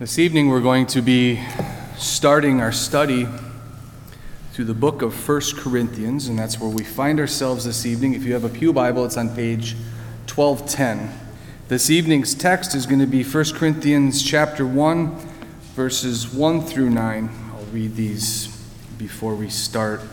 This evening we're going to be starting our study through the book of 1 Corinthians, and that's where we find ourselves this evening. If you have a pew Bible, it's on page 1210. This evening's text is going to be 1 Corinthians chapter 1, verses 1 through 9. I'll read these before we start.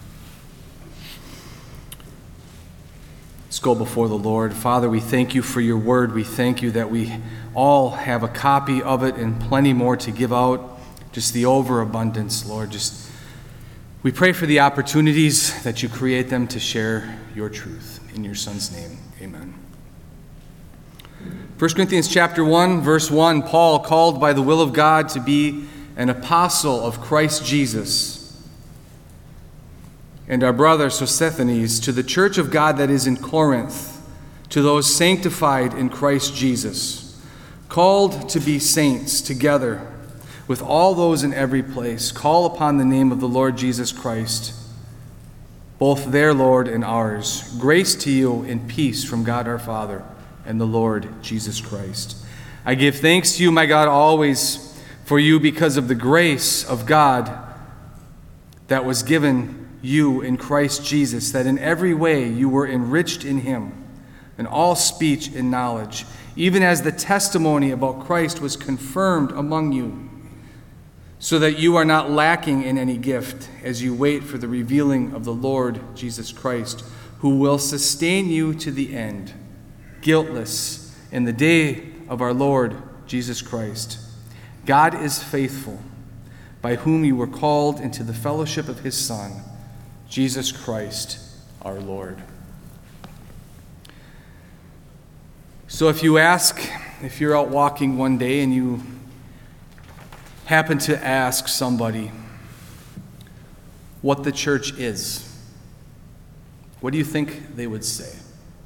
Let's go before the Lord. Father, we thank you for your word. We thank you that we all have a copy of it and plenty more to give out. Just the overabundance, Lord. We pray for the opportunities that you create them to share your truth. In your Son's name, amen. 1 Corinthians chapter 1, verse 1, Paul, called by the will of God to be an apostle of Christ Jesus, and our brother Sosthenes, to the church of God that is in Corinth, to those sanctified in Christ Jesus, called to be saints together with all those in every place, call upon the name of the Lord Jesus Christ, both their Lord and ours. Grace to you and peace from God our Father and the Lord Jesus Christ. I give thanks to you, my God, always for you because of the grace of God that was given you in Christ Jesus, that in every way you were enriched in him, in all speech and knowledge, even as the testimony about Christ was confirmed among you, so that you are not lacking in any gift as you wait for the revealing of the Lord Jesus Christ, who will sustain you to the end, guiltless in the day of our Lord Jesus Christ. God is faithful, by whom you were called into the fellowship of his Son, Jesus Christ, our Lord. So if you're out walking one day and you happen to ask somebody what the church is, what do you think they would say?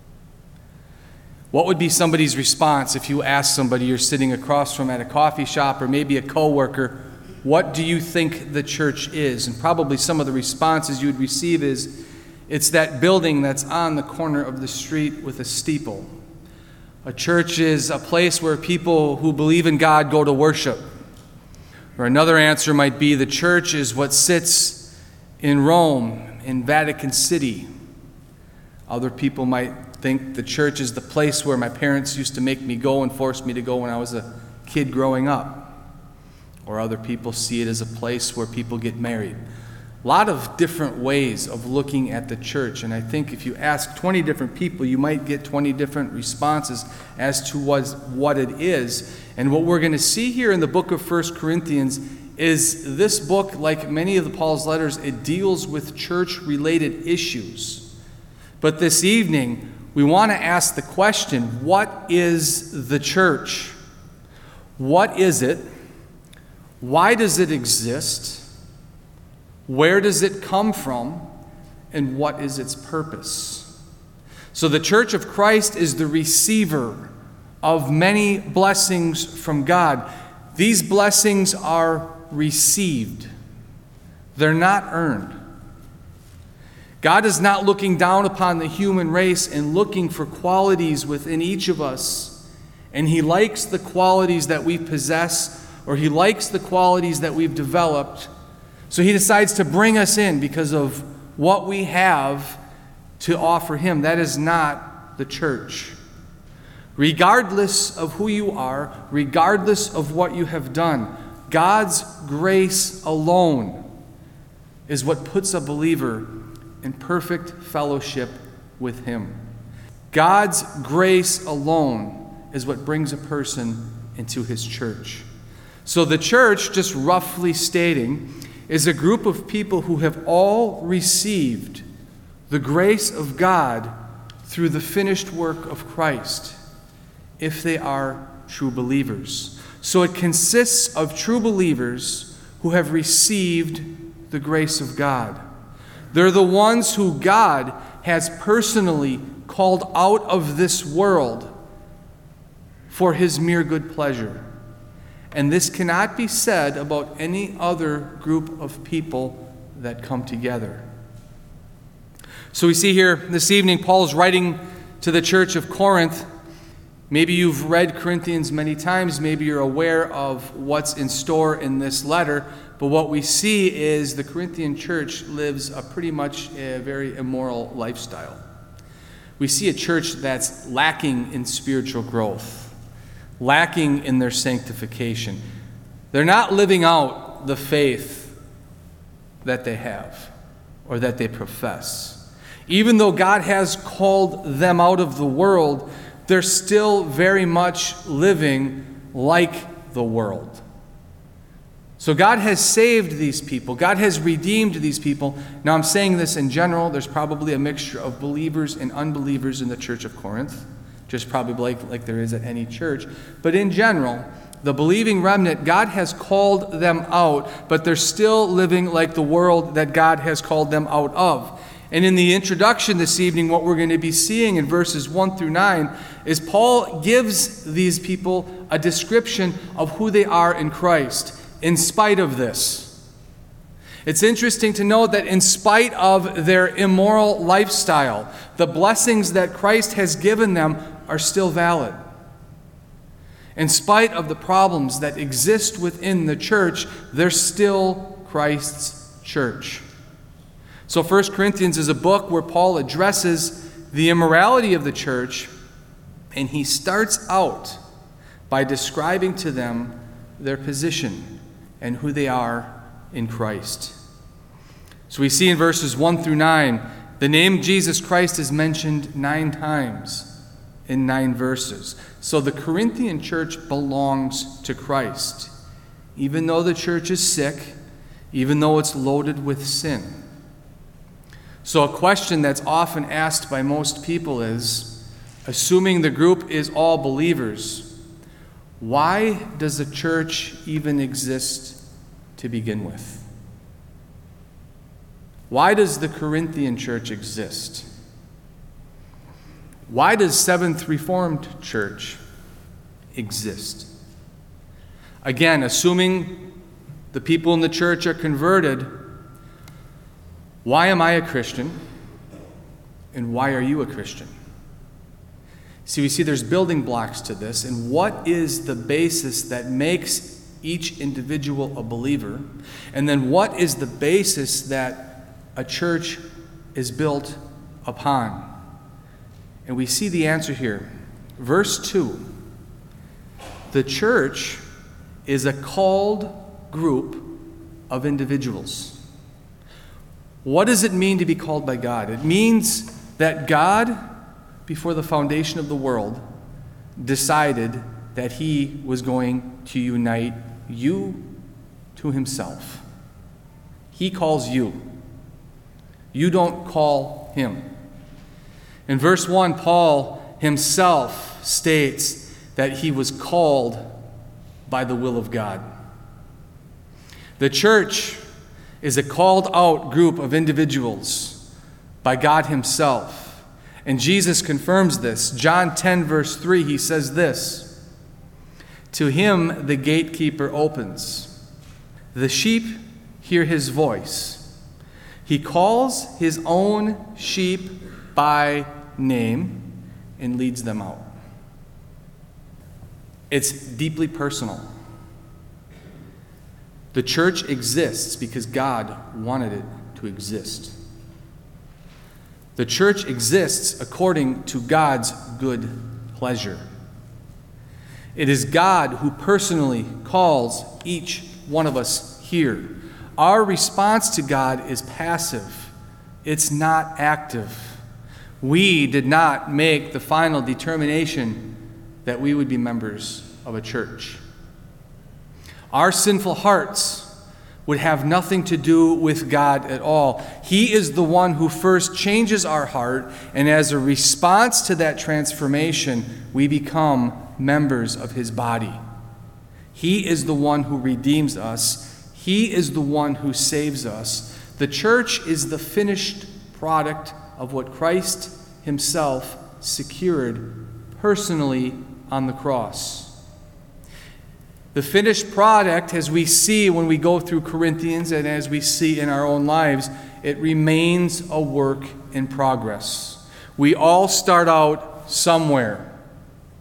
What would be somebody's response if you asked somebody you're sitting across from at a coffee shop or maybe a coworker, what do you think the church is? And probably some of the responses you would receive is, it's that building that's on the corner of the street with a steeple. A church is a place where people who believe in God go to worship. Or another answer might be, the church is what sits in Rome, in Vatican City. Other people might think the church is the place where my parents used to make me go and force me to go when I was a kid growing up. Or other people see it as a place where people get married. A lot of different ways of looking at the church. And I think if you ask 20 different people, you might get 20 different responses as to what it is. And what we're going to see here in the book of 1 Corinthians is this book, like many of the Paul's letters, it deals with church-related issues. But this evening, we want to ask the question, what is the church? What is it? Why does it exist? Where does it come from? And what is its purpose? So the church of Christ is the receiver of many blessings from God. These blessings are received. They're not earned. God is not looking down upon the human race and looking for qualities within each of us. And he likes the qualities that we possess, or he likes the qualities that we've developed, so he decides to bring us in because of what we have to offer him. That is not the church. Regardless of who you are, regardless of what you have done, God's grace alone is what puts a believer in perfect fellowship with him. God's grace alone is what brings a person into his church. So the church, just roughly stating, is a group of people who have all received the grace of God through the finished work of Christ, if they are true believers. So it consists of true believers who have received the grace of God. They're the ones who God has personally called out of this world for his mere good pleasure. And this cannot be said about any other group of people that come together. So we see here this evening, Paul is writing to the church of Corinth, Maybe you've read Corinthians many times. Maybe you're aware of what's in store in this letter. But what we see is the Corinthian church lives pretty much a very immoral lifestyle. We see a church that's lacking in spiritual growth, lacking in their sanctification. They're not living out the faith that they have or that they profess. Even though God has called them out of the world, they're still very much living like the world. So God has saved these people. God has redeemed these people. Now I'm saying this in general. There's probably a mixture of believers and unbelievers in the church of Corinth, just probably like there is at any church. But in general, the believing remnant, God has called them out, but they're still living like the world that God has called them out of. And in the introduction this evening, what we're going to be seeing in verses 1 through 9 is Paul gives these people a description of who they are in Christ, in spite of this. It's interesting to note that in spite of their immoral lifestyle, the blessings that Christ has given them are still valid. In spite of the problems that exist within the church, they're still Christ's church. So 1 Corinthians is a book where Paul addresses the immorality of the church, and he starts out by describing to them their position and who they are in Christ. So we see in verses 1 through 9, the name Jesus Christ is mentioned 9 times in 9 verses. So the Corinthian church belongs to Christ, even though the church is sick, even though it's loaded with sin. So a question that's often asked by most people is, assuming the group is all believers, why does the church even exist to begin with? Why does the Corinthian church exist? Why does Seventh Reformed Church exist? Again, assuming the people in the church are converted, why am I a Christian? And why are you a Christian? See, we see there's building blocks to this. And what is the basis that makes each individual a believer? And then what is the basis that a church is built upon? And we see the answer here. Verse 2. The church is a called group of individuals. What does it mean to be called by God? It means that God, before the foundation of the world, decided that he was going to unite you to himself. He calls you. You don't call him. In verse 1, Paul himself states that he was called by the will of God. The church is a called out group of individuals by God himself. And Jesus confirms this. John 10 verse 3, he says this, "To him the gatekeeper opens. The sheep hear his voice. He calls his own sheep by name and leads them out." It's deeply personal. The church exists because God wanted it to exist. The church exists according to God's good pleasure. It is God who personally calls each one of us here. Our response to God is passive. It's not active. We did not make the final determination that we would be members of a church. Our sinful hearts would have nothing to do with God at all. He is the one who first changes our heart, and as a response to that transformation, we become members of his body. He is the one who redeems us. He is the one who saves us. The church is the finished product of what Christ himself secured personally on the cross. The finished product, as we see when we go through Corinthians and as we see in our own lives, it remains a work in progress. We all start out somewhere.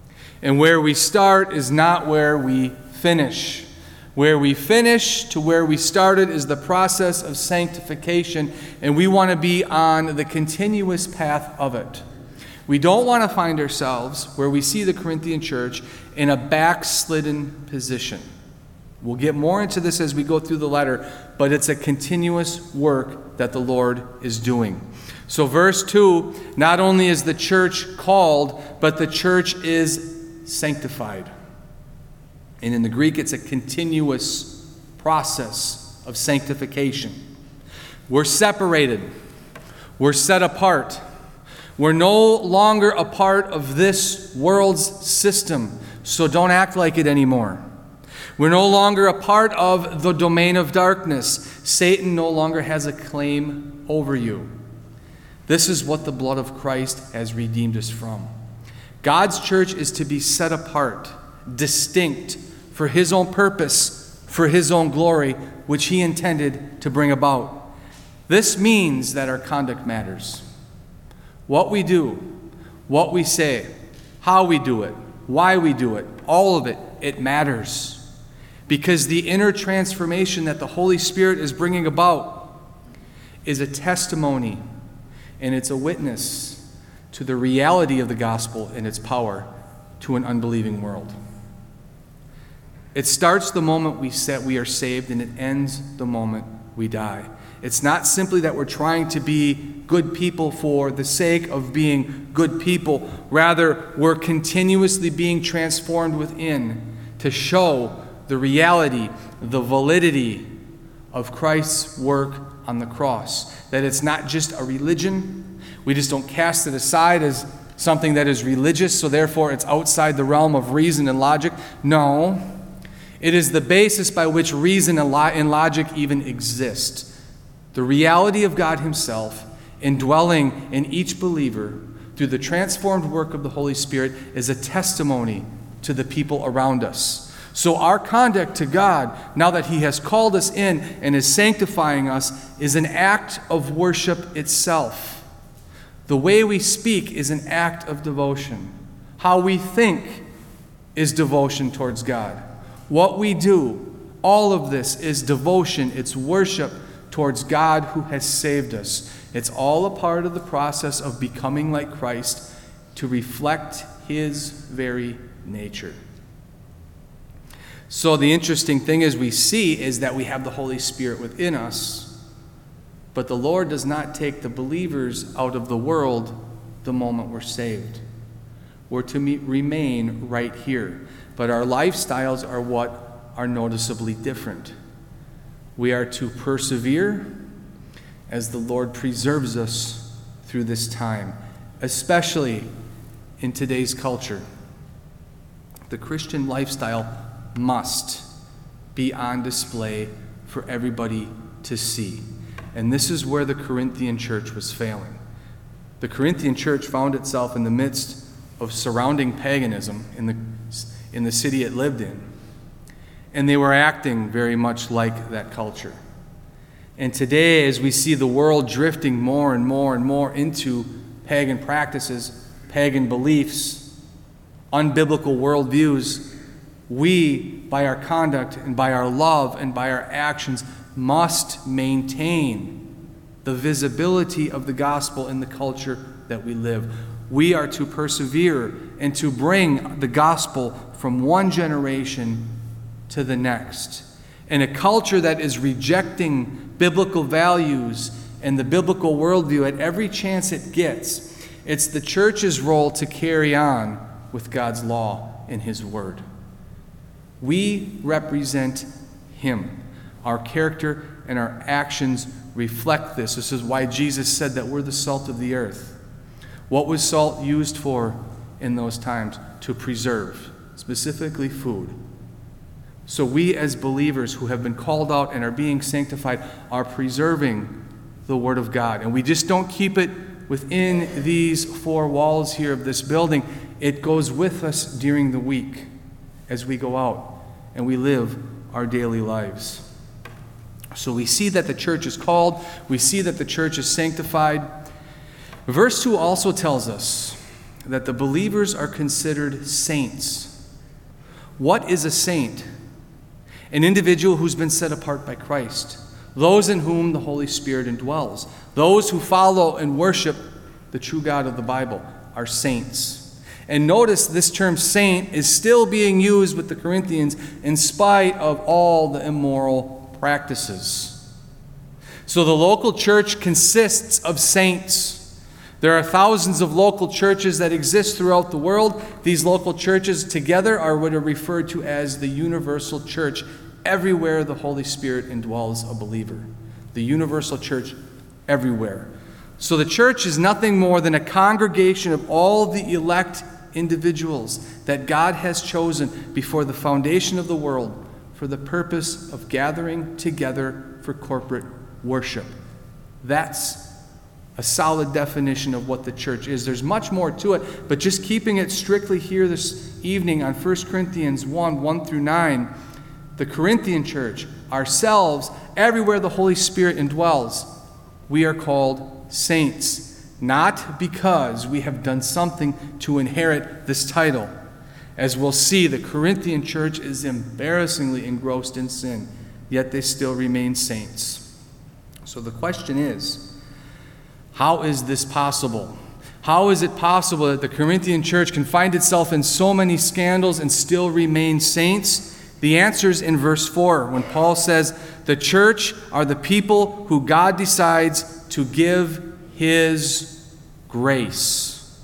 And where we start is not where we finish. Where we finish to where we started is the process of sanctification, and we want to be on the continuous path of it. We don't want to find ourselves where we see the Corinthian church in a backslidden position. We'll get more into this as we go through the letter, but it's a continuous work that the Lord is doing. So verse 2, not only is the church called, but the church is sanctified. And in the Greek, it's a continuous process of sanctification. We're separated. We're set apart. We're no longer a part of this world's system, so don't act like it anymore. We're no longer a part of the domain of darkness. Satan no longer has a claim over you. This is what the blood of Christ has redeemed us from. God's church is to be set apart, distinct, for His own purpose, for His own glory, which He intended to bring about. This means that our conduct matters. What we do, what we say, how we do it, why we do it, all of it, it matters. Because the inner transformation that the Holy Spirit is bringing about is a testimony and it's a witness to the reality of the gospel and its power to an unbelieving world. It starts the moment we are saved, and it ends the moment we die. It's not simply that we're trying to be good people for the sake of being good people. Rather, we're continuously being transformed within to show the reality, the validity of Christ's work on the cross. That it's not just a religion. We just don't cast it aside as something that is religious, so therefore it's outside the realm of reason and logic. No. It is the basis by which reason and logic even exist. The reality of God Himself indwelling in each believer through the transformed work of the Holy Spirit is a testimony to the people around us. So our conduct to God, now that He has called us in and is sanctifying us, is an act of worship itself. The way we speak is an act of devotion. How we think is devotion towards God. What we do, all of this is devotion. It's worship towards God who has saved us. It's all a part of the process of becoming like Christ to reflect His very nature. So the interesting thing we see is that we have the Holy Spirit within us, but the Lord does not take the believers out of the world the moment we're saved. We're to remain right here. But our lifestyles are what are noticeably different. We are to persevere as the Lord preserves us through this time, especially in today's culture. The Christian lifestyle must be on display for everybody to see. And this is where the Corinthian church was failing. The Corinthian church found itself in the midst of surrounding paganism in the city it lived in. And they were acting very much like that culture. And today, as we see the world drifting more and more and more into pagan practices, pagan beliefs, unbiblical worldviews, we, by our conduct and by our love and by our actions, must maintain the visibility of the gospel in the culture that we live. We are to persevere and to bring the gospel from one generation to the next. In a culture that is rejecting biblical values and the biblical worldview at every chance it gets, it's the church's role to carry on with God's law and His word. We represent Him. Our character and our actions reflect this. This is why Jesus said that we're the salt of the earth. What was salt used for in those times? To preserve, specifically food. So we as believers who have been called out and are being sanctified are preserving the Word of God. And we just don't keep it within these four walls here of this building. It goes with us during the week as we go out and we live our daily lives. So we see that the church is called. We see that the church is sanctified. Verse 2 also tells us that the believers are considered saints. What is a saint? An individual who's been set apart by Christ, those in whom the Holy Spirit indwells, those who follow and worship the true God of the Bible are saints. And notice this term saint is still being used with the Corinthians in spite of all the immoral practices. So the local church consists of saints. There are thousands of local churches that exist throughout the world. These local churches together are what are referred to as the universal church, everywhere the Holy Spirit indwells a believer. The universal church everywhere. So the church is nothing more than a congregation of all the elect individuals that God has chosen before the foundation of the world for the purpose of gathering together for corporate worship. That's a solid definition of what the church is. There's much more to it, but just keeping it strictly here this evening on 1 Corinthians 1 through 9, the Corinthian church, ourselves, everywhere the Holy Spirit indwells, we are called saints, not because we have done something to inherit this title. As we'll see, the Corinthian church is embarrassingly engrossed in sin, yet they still remain saints. So the question is, how is this possible? How is it possible that the Corinthian church can find itself in so many scandals and still remain saints? The answer is in verse 4, when Paul says, the church are the people who God decides to give His grace.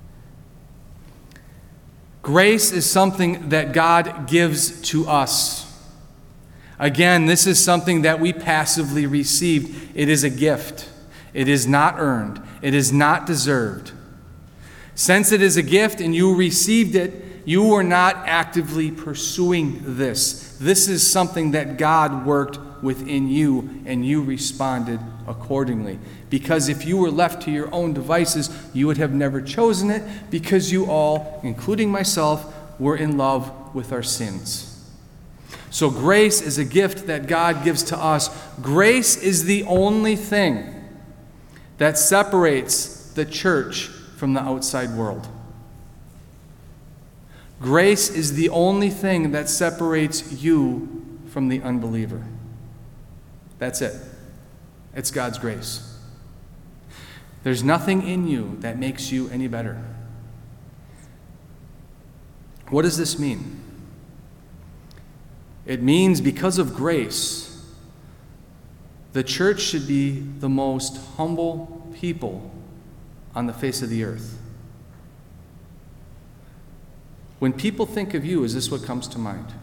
Grace is something that God gives to us. Again, this is something that we passively received. It is a gift. It is not earned. It is not deserved. Since it is a gift and you received it, you were not actively pursuing this. This is something that God worked within you, and you responded accordingly. Because if you were left to your own devices, you would have never chosen it, because you all, including myself, were in love with our sins. So grace is a gift that God gives to us. Grace is the only thing that separates the church from the outside world. Grace is the only thing that separates you from the unbeliever. That's it. It's God's grace. There's nothing in you that makes you any better. What does this mean? It means because of grace, the church should be the most humble people on the face of the earth. When people think of you, is this what comes to mind?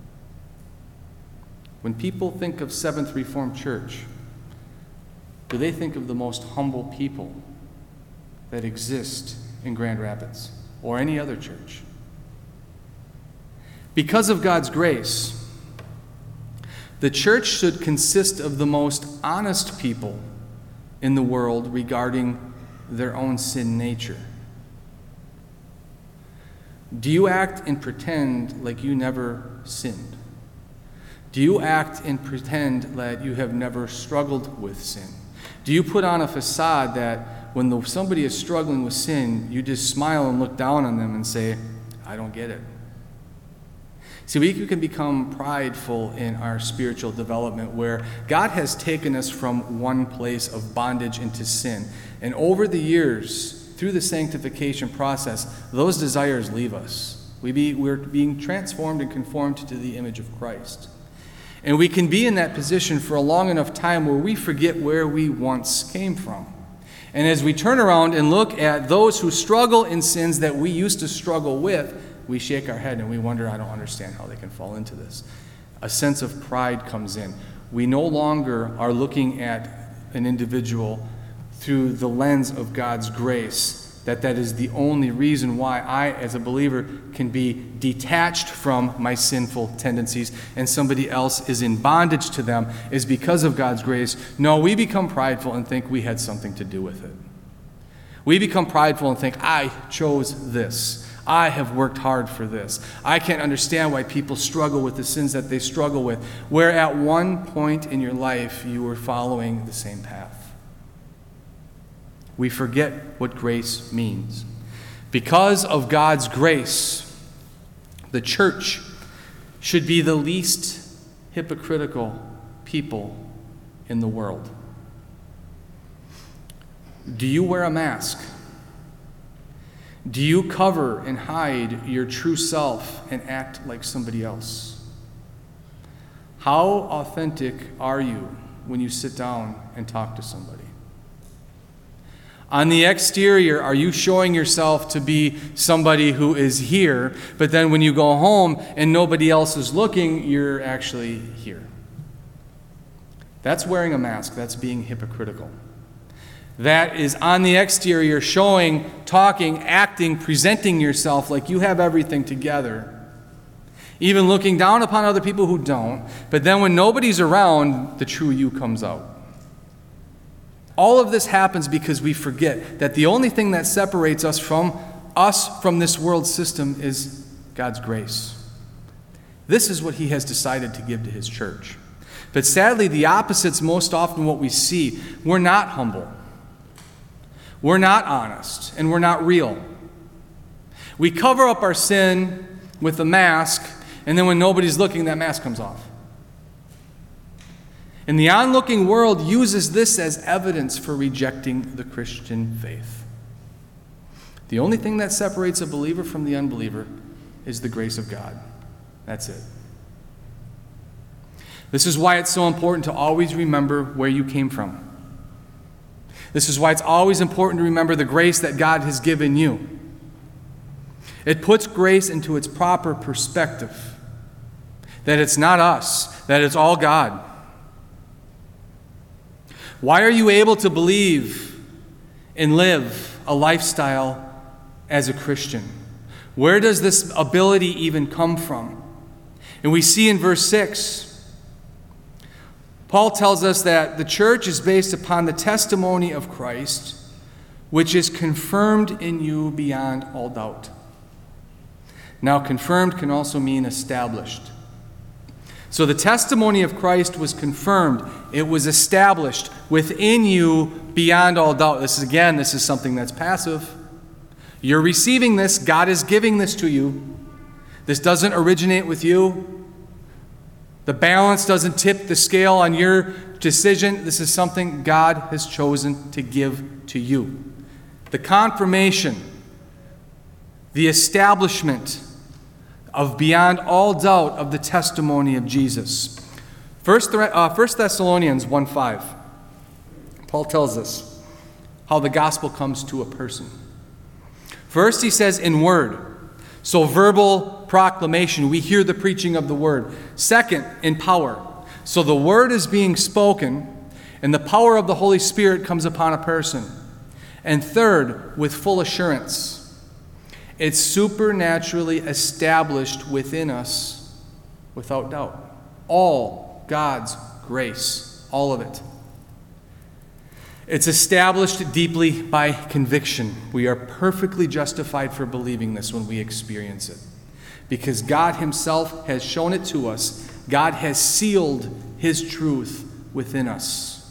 When people think of Seventh Reformed Church, do they think of the most humble people that exist in Grand Rapids or any other church? Because of God's grace, the church should consist of the most honest people in the world regarding their own sin nature. Do you act and pretend like you never sinned? Do you act and pretend that you have never struggled with sin? Do you put on a facade that when somebody is struggling with sin, you just smile and look down on them and say, I don't get it? See, we can become prideful in our spiritual development where God has taken us from one place of bondage into sin. And over the years, through the sanctification process, those desires leave us. We're being transformed and conformed to the image of Christ. And we can be in that position for a long enough time where we forget where we once came from. And as we turn around and look at those who struggle in sins that we used to struggle with, we shake our head and we wonder, I don't understand how they can fall into this. A sense of pride comes in. We no longer are looking at an individual through the lens of God's grace, that is the only reason why I, as a believer, can be detached from my sinful tendencies and somebody else is in bondage to them, is because of God's grace. No, we become prideful and think we had something to do with it. We become prideful and think, I chose this. I have worked hard for this. I can't understand why people struggle with the sins that they struggle with, where at one point in your life you were following the same path. We forget what grace means. Because of God's grace, the church should be the least hypocritical people in the world. Do you wear a mask? Do you cover and hide your true self and act like somebody else? How authentic are you when you sit down and talk to somebody? On the exterior, are you showing yourself to be somebody who is here, but then when you go home and nobody else is looking, you're actually here? That's wearing a mask. That's being hypocritical. That is on the exterior, showing, talking, acting, presenting yourself like you have everything together, even looking down upon other people who don't, but then when nobody's around, the true you comes out. All of this happens because we forget that the only thing that separates us from this world system is God's grace. This is what He has decided to give to His church. But sadly, the opposite's most often what we see. We're not humble. We're not honest, and we're not real. We cover up our sin with a mask, and then when nobody's looking, that mask comes off. And the onlooking world uses this as evidence for rejecting the Christian faith. The only thing that separates a believer from the unbeliever is the grace of God. That's it. This is why it's so important to always remember where you came from. This is why it's always important to remember the grace that God has given you. It puts grace into its proper perspective. That it's not us, that it's all God. Why are you able to believe and live a lifestyle as a Christian? Where does this ability even come from? And we see in verse 6, Paul tells us that the church is based upon the testimony of Christ, which is confirmed in you beyond all doubt. Now, confirmed can also mean established. So the testimony of Christ was confirmed. It was established within you beyond all doubt. This is something that's passive. You're receiving this. God is giving this to you. This doesn't originate with you. The balance doesn't tip the scale on your decision. This is something God has chosen to give to you. The confirmation, the establishment of beyond all doubt of the testimony of Jesus. 1 Thessalonians 1:5. Paul tells us how the gospel comes to a person. First, he says in word. So verbal proclamation, we hear the preaching of the word. Second, in power. So the word is being spoken, and the power of the Holy Spirit comes upon a person. And third, with full assurance. It's supernaturally established within us without doubt. All God's grace, all of it. It's established deeply by conviction. We are perfectly justified for believing this when we experience it. Because God Himself has shown it to us. God has sealed His truth within us.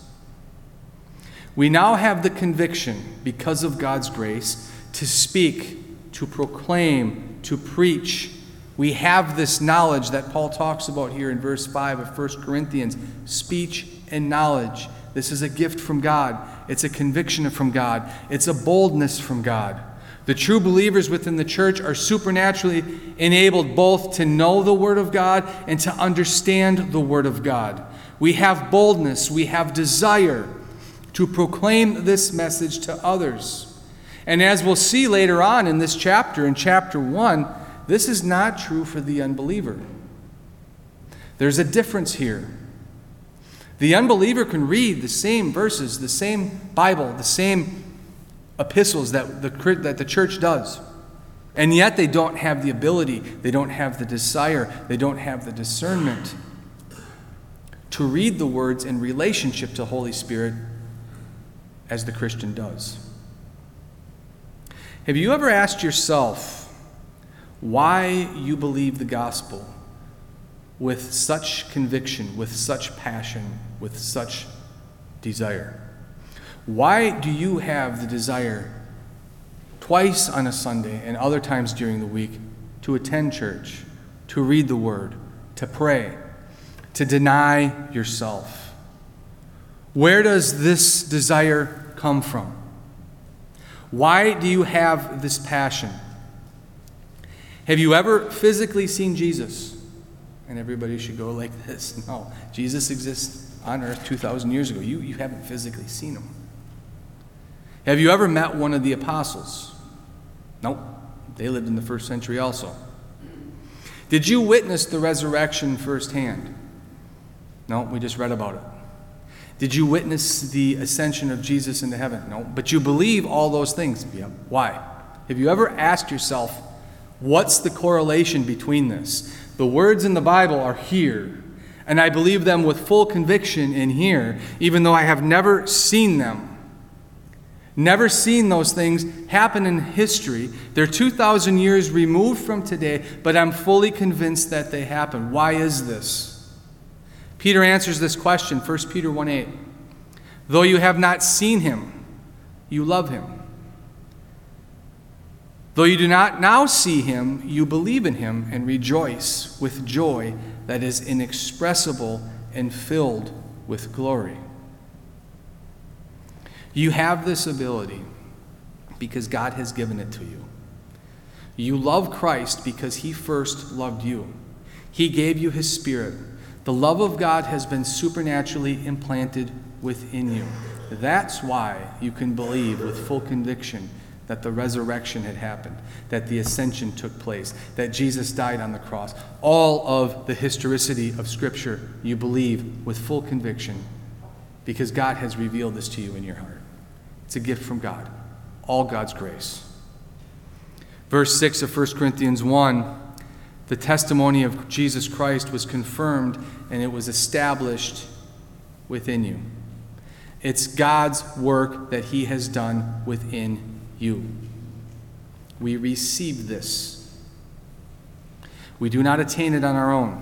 We now have the conviction, because of God's grace, to speak, to proclaim, to preach. We have this knowledge that Paul talks about here in verse 5 of 1 Corinthians. Speech and knowledge. This is a gift from God. It's a conviction from God. It's a boldness from God. The true believers within the church are supernaturally enabled both to know the Word of God and to understand the Word of God. We have boldness. We have desire to proclaim this message to others. And as we'll see later on in this chapter, in chapter 1, this is not true for the unbeliever. There's a difference here. The unbeliever can read the same verses, the same Bible, the same epistles that the church does. And yet they don't have the ability, they don't have the desire, they don't have the discernment to read the words in relationship to Holy Spirit as the Christian does. Have you ever asked yourself why you believe the gospel with such conviction, with such passion, with such desire? Why do you have the desire twice on a Sunday and other times during the week to attend church, to read the Word, to pray, to deny yourself. Where does this desire come from? Why do you have this passion? Have you ever physically seen Jesus? And everybody should go like this. No, Jesus exists on earth 2,000 years ago. You haven't physically seen him. Have you ever met one of the apostles? Nope. They lived in the first century also. Did you witness the resurrection firsthand? No, we just read about it. Did you witness the ascension of Jesus into heaven? No, but you believe all those things. Yep. Why? Have you ever asked yourself, what's the correlation between this? The words in the Bible are here, and I believe them with full conviction in here, even though I have never seen them. Never seen those things happen in history. They're 2,000 years removed from today, but I'm fully convinced that they happen. Why is this? Peter answers this question, 1 Peter 1:8. Though you have not seen him, you love him. Though you do not now see him, you believe in him and rejoice with joy that is inexpressible and filled with glory. You have this ability because God has given it to you. You love Christ because he first loved you. He gave you his Spirit. The love of God has been supernaturally implanted within you. That's why you can believe with full conviction that the resurrection had happened, that the ascension took place, that Jesus died on the cross. All of the historicity of Scripture you believe with full conviction because God has revealed this to you in your heart. It's a gift from God, all God's grace. Verse 6 of 1 Corinthians 1, the testimony of Jesus Christ was confirmed and it was established within you. It's God's work that he has done within you. We receive this. We do not attain it on our own.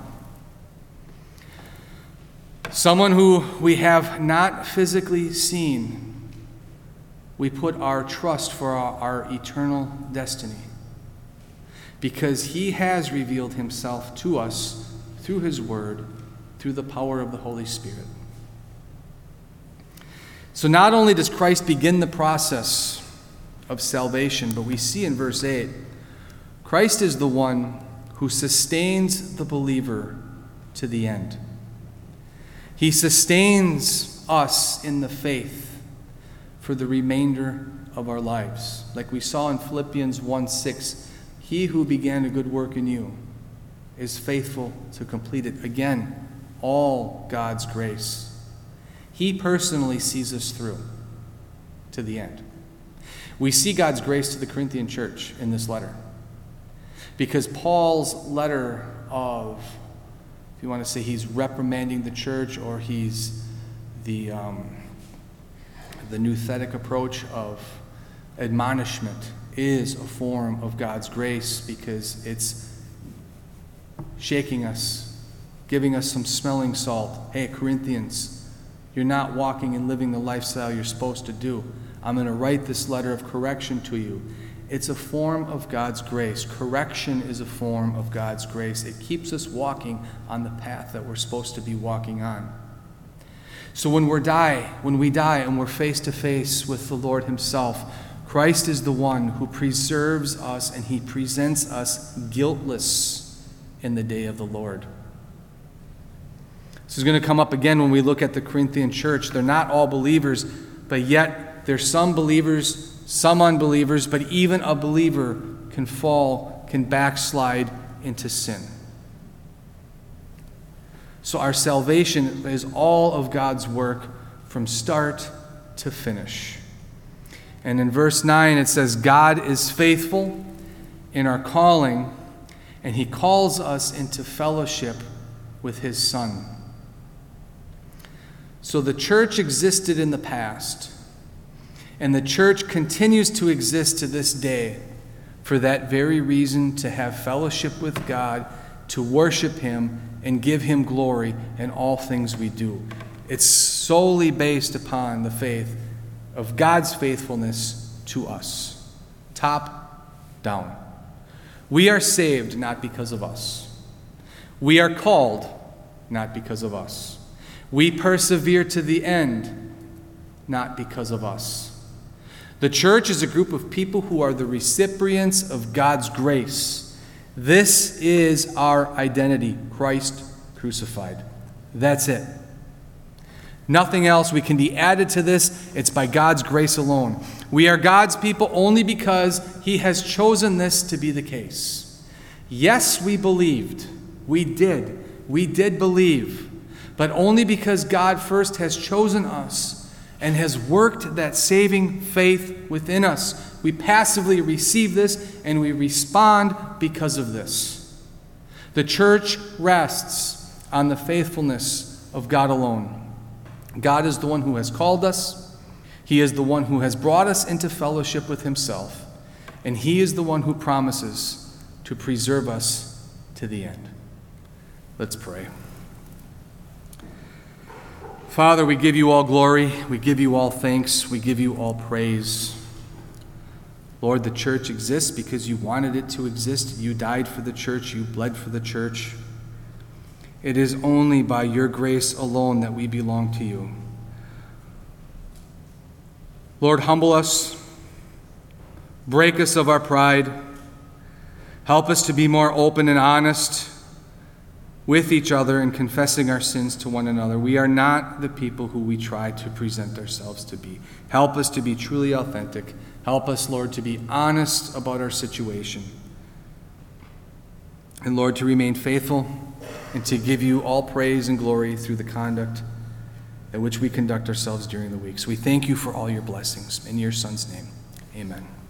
Someone who we have not physically seen, we put our trust for our eternal destiny because he has revealed himself to us through his word, through the power of the Holy Spirit. So not only does Christ begin the process of salvation, but we see in verse 8, Christ is the one who sustains the believer to the end. He sustains us in the faith for the remainder of our lives. Like we saw in Philippians 1:6, he who began a good work in you is faithful to complete it. Again, all God's grace. He personally sees us through to the end. We see God's grace to the Corinthian church in this letter. Because Paul's letter of, if you want to say he's reprimanding the church or he's the nouthetic approach of admonishment is a form of God's grace because it's shaking us, giving us some smelling salt. Hey, Corinthians, you're not walking and living the lifestyle you're supposed to do. I'm going to write this letter of correction to you. It's a form of God's grace. Correction is a form of God's grace. It keeps us walking on the path that we're supposed to be walking on. So when we die and we're face to face with the Lord himself, Christ is the one who preserves us and he presents us guiltless in the day of the Lord. This is going to come up again when we look at the Corinthian church. They're not all believers, but yet there's some believers, some unbelievers, but even a believer can fall, can backslide into sin. So our salvation is all of God's work from start to finish. And in verse 9 it says, God is faithful in our calling, and he calls us into fellowship with his Son. So the church existed in the past, and the church continues to exist to this day for that very reason, to have fellowship with God, to worship him, and give him glory in all things we do. It's solely based upon the faith of God's faithfulness to us. top down. We are saved not because of us. We are called not because of us. We persevere to the end not because of us. The church is a group of people who are the recipients of God's grace. This is our identity, Christ crucified. That's it. Nothing else we can be added to this. It's by God's grace alone. We are God's people only because He has chosen this to be the case. Yes, we believed. We did believe. But only because God first has chosen us and has worked that saving faith within us. We passively receive this and we respond because of this. The church rests on the faithfulness of God alone. God is the one who has called us. He is the one who has brought us into fellowship with Himself. And He is the one who promises to preserve us to the end. Let's pray. Father, we give You all glory. We give You all thanks. We give You all praise. Lord, the church exists because You wanted it to exist. You died for the church. You bled for the church. It is only by Your grace alone that we belong to You. Lord, humble us. Break us of our pride. Help us to be more open and honest with each other and confessing our sins to one another. We are not the people who we try to present ourselves to be. Help us to be truly authentic. Help us, Lord, to be honest about our situation. And Lord, to remain faithful and to give You all praise and glory through the conduct at which we conduct ourselves during the week. So we thank You for all Your blessings. In Your Son's name, amen.